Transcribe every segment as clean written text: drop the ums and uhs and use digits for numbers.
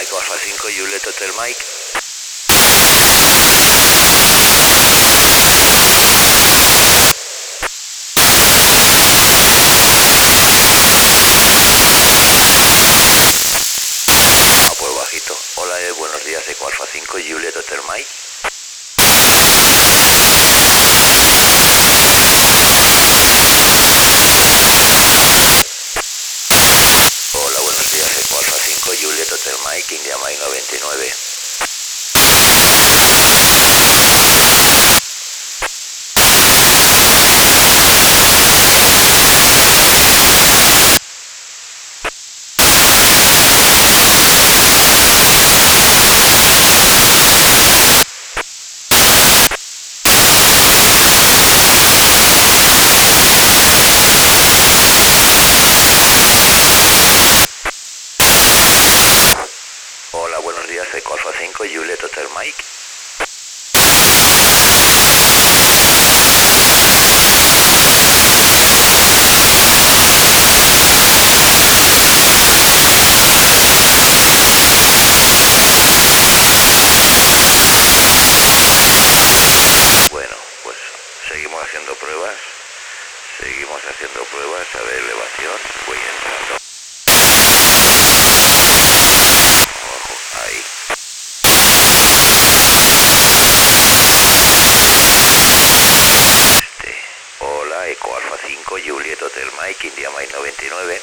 Eco Alfa 5, Juliet Hotel Mike. Ah, pues bajito. Hola, buenos días, Eco Alfa 5, Juliet Hotel Mike. Hola, buenos días, Eco Alfa 5, Juliet Hotel Mike, India Mike 99. Hola, buenos días, Eco Alfa 5, Juliet Hotel Mike. Bueno, pues seguimos haciendo pruebas. A ver, elevación. Voy entrando. Abajo, ahí. Hola, Eco Alfa 5, Juliet Hotel Mike, India Mike 99.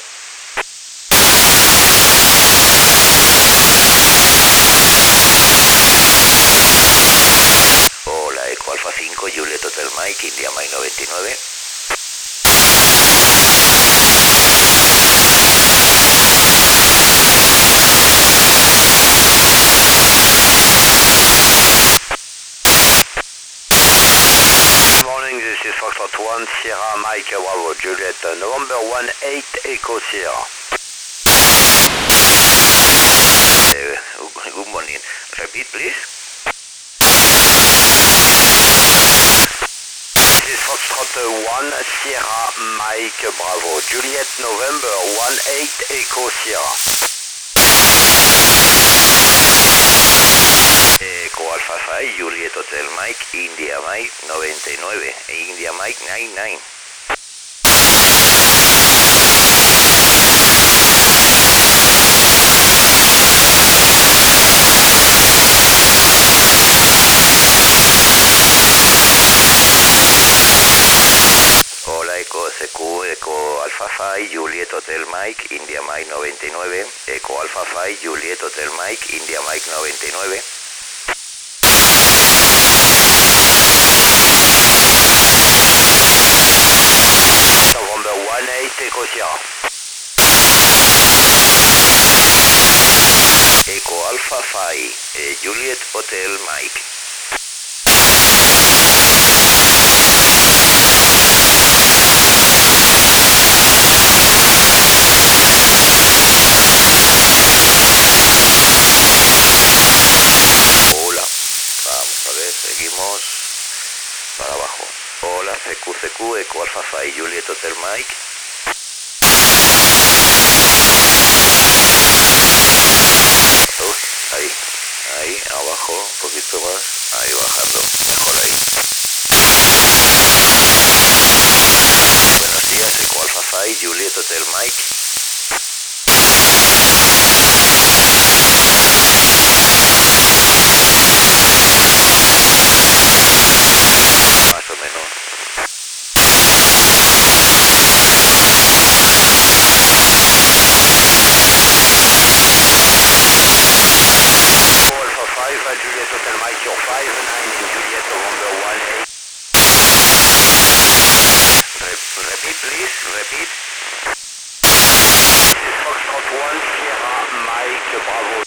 Hola, Eco Alfa 5, Juliet Hotel Mike, India Mike 99. Morning, this is Foxtrot 1, Sierra Mike Bravo Juliet, November 1, 8 Echo Sierra. Good morning. Repeat, please. This is Foxtrot 1, Sierra Mike Bravo Juliet, November 1, 8 Echo Sierra. Eco Alfa 5, Juliet Hotel Mike, India Mike 99. India Mike 99. Hola, Eco CQ, Eco Alfa 5, Juliet Hotel Mike, India Mike 99. Eco Alfa 5, Juliet Hotel Mike, India Mike 99. November 1, 8 Echo Sierra. Eco Alfa 5, Juliet Hotel Mike. Hola, vamos a ver, seguimos para abajo. Hola, CQ, Eco Alfa 5, Juliet Hotel Mike. Ahí, ahí, abajo, un poquito más, ahí bajando, mejor ahí. Buenos días, Eco Alfa 5, Juliet Hotel Mike. Más o menos. Alpha 5, Juliet Hotel Mike, your 5, 9 in Juliet, November 1, 8. Repeat, please, repeat. This is Foxtrot 1, Sierra Mike Bravo.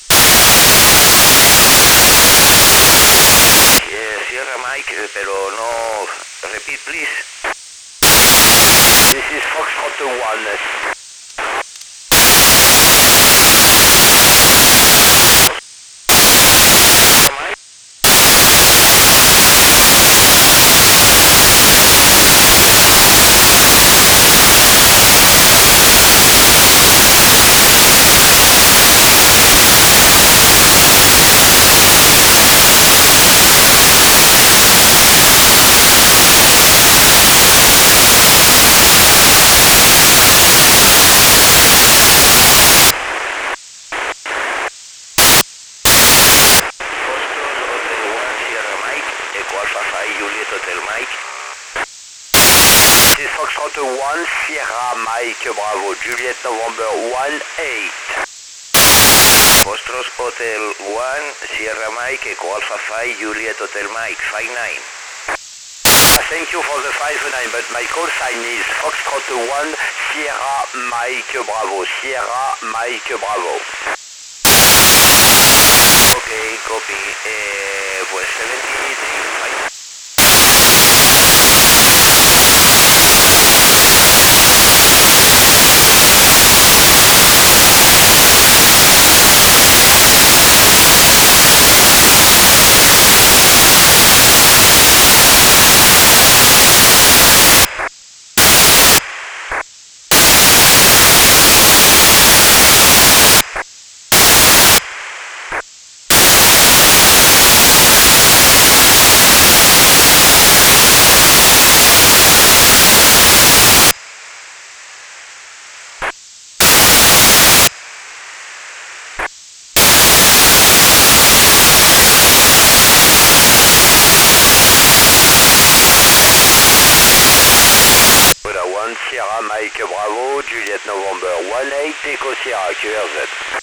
Cierra Mike, pero no. Repeat, please. This is Foxtrot 1, Mike. Sierra Mike Bravo, Juliet November 18. Foxtrot Hotel 1, Sierra Mike, Echo Alpha 5, Juliet Hotel Mike, 59. Thank you for the 59, but my call sign is Foxtrot 1, Sierra Mike Bravo, Sierra Mike Bravo. Okay, copy. Pues 70, Sierra Mike Bravo, Juliet November 18, Echo Sierra, QRZ.